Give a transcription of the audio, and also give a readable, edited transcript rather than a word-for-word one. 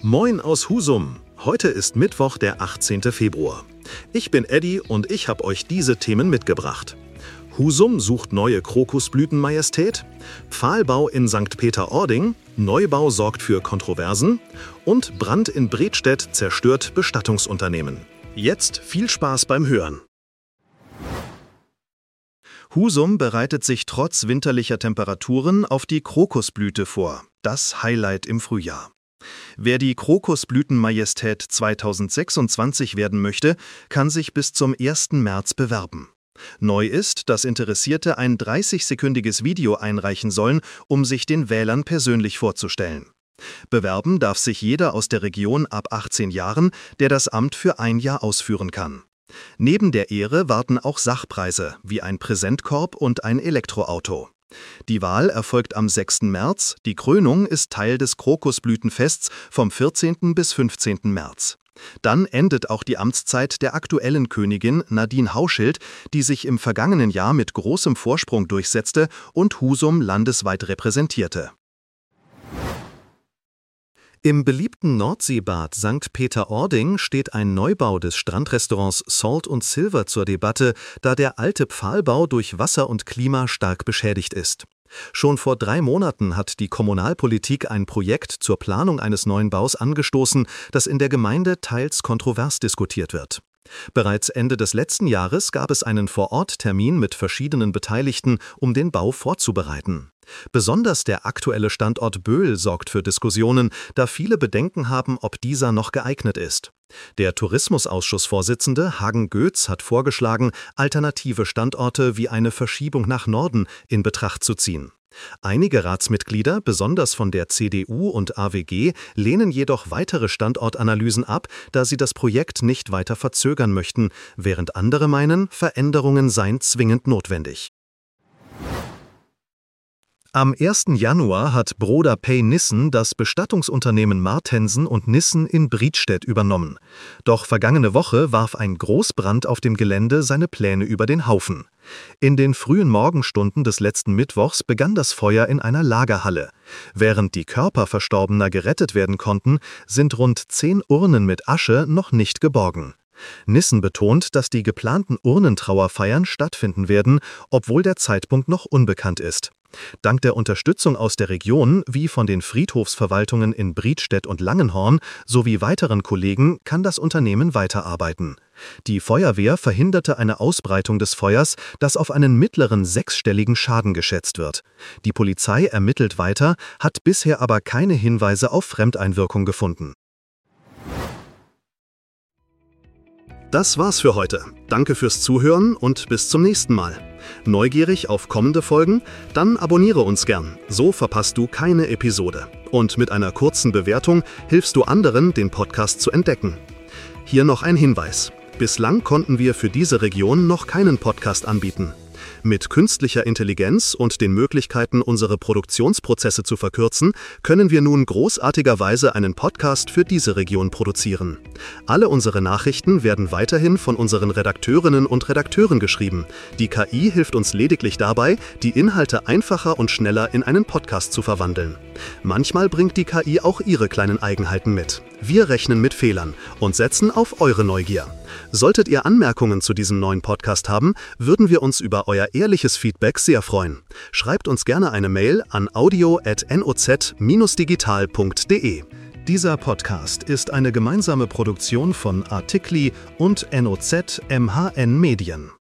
Moin aus Husum. Heute ist Mittwoch, der 18. Februar. Ich bin Eddie und ich habe euch diese Themen mitgebracht. Husum sucht neue Krokusblütenmajestät, Pfahlbau in St. Peter-Ording, Neubau sorgt für Kontroversen und Brand in Bredstedt zerstört Bestattungsunternehmen. Jetzt viel Spaß beim Hören. Husum bereitet sich trotz winterlicher Temperaturen auf die Krokusblüte vor, das Highlight im Frühjahr. Wer die Krokusblütenmajestät 2026 werden möchte, kann sich bis zum 1. März bewerben. Neu ist, dass Interessierte ein 30-sekündiges Video einreichen sollen, um sich den Wählern persönlich vorzustellen. Bewerben darf sich jeder aus der Region ab 18 Jahren, der das Amt für ein Jahr ausführen kann. Neben der Ehre warten auch Sachpreise, wie ein Präsentkorb und ein Elektroauto. Die Wahl erfolgt am 6. März, die Krönung ist Teil des Krokusblütenfests vom 14. bis 15. März. Dann endet auch die Amtszeit der aktuellen Königin Nadine Hauschild, die sich im vergangenen Jahr mit großem Vorsprung durchsetzte und Husum landesweit repräsentierte. Im beliebten Nordseebad St. Peter-Ording steht ein Neubau des Strandrestaurants Salt & Silver zur Debatte, da der alte Pfahlbau durch Wasser und Klima stark beschädigt ist. Schon vor 3 Monaten hat die Kommunalpolitik ein Projekt zur Planung eines neuen Baus angestoßen, das in der Gemeinde teils kontrovers diskutiert wird. Bereits Ende des letzten Jahres gab es einen Vor-Ort-Termin mit verschiedenen Beteiligten, um den Bau vorzubereiten. Besonders der aktuelle Standort Böhl sorgt für Diskussionen, da viele Bedenken haben, ob dieser noch geeignet ist. Der Tourismusausschussvorsitzende Hagen Goetz hat vorgeschlagen, alternative Standorte wie eine Verschiebung nach Norden in Betracht zu ziehen. Einige Ratsmitglieder, besonders von der CDU und AWG, lehnen jedoch weitere Standortanalysen ab, da sie das Projekt nicht weiter verzögern möchten, während andere meinen, Veränderungen seien zwingend notwendig. Am 1. Januar hat Broda Pay Nissen das Bestattungsunternehmen Martensen & Nissen in Bredstedt übernommen. Doch vergangene Woche warf ein Großbrand auf dem Gelände seine Pläne über den Haufen. In den frühen Morgenstunden des letzten Mittwochs begann das Feuer in einer Lagerhalle. Während die Körper Verstorbener gerettet werden konnten, sind rund 10 Urnen mit Asche noch nicht geborgen. Nissen betont, dass die geplanten Urnentrauerfeiern stattfinden werden, obwohl der Zeitpunkt noch unbekannt ist. Dank der Unterstützung aus der Region wie von den Friedhofsverwaltungen in Bredstedt und Langenhorn sowie weiteren Kollegen kann das Unternehmen weiterarbeiten. Die Feuerwehr verhinderte eine Ausbreitung des Feuers, das auf einen mittleren 6-stelligen Schaden geschätzt wird. Die Polizei ermittelt weiter, hat bisher aber keine Hinweise auf Fremdeinwirkung gefunden. Das war's für heute. Danke fürs Zuhören und bis zum nächsten Mal. Neugierig auf kommende Folgen? Dann abonniere uns gern, so verpasst du keine Episode. Und mit einer kurzen Bewertung hilfst du anderen, den Podcast zu entdecken. Hier noch ein Hinweis. Bislang konnten wir für diese Region noch keinen Podcast anbieten. Mit künstlicher Intelligenz und den Möglichkeiten, unsere Produktionsprozesse zu verkürzen, können wir nun großartigerweise einen Podcast für diese Region produzieren. Alle unsere Nachrichten werden weiterhin von unseren Redakteurinnen und Redakteuren geschrieben. Die KI hilft uns lediglich dabei, die Inhalte einfacher und schneller in einen Podcast zu verwandeln. Manchmal bringt die KI auch ihre kleinen Eigenheiten mit. Wir rechnen mit Fehlern und setzen auf eure Neugier. Solltet ihr Anmerkungen zu diesem neuen Podcast haben, würden wir uns über euer ehrliches Feedback sehr freuen. Schreibt uns gerne eine Mail an audio@noz-digital.de. Dieser Podcast ist eine gemeinsame Produktion von Artikli und NOZ MHN Medien.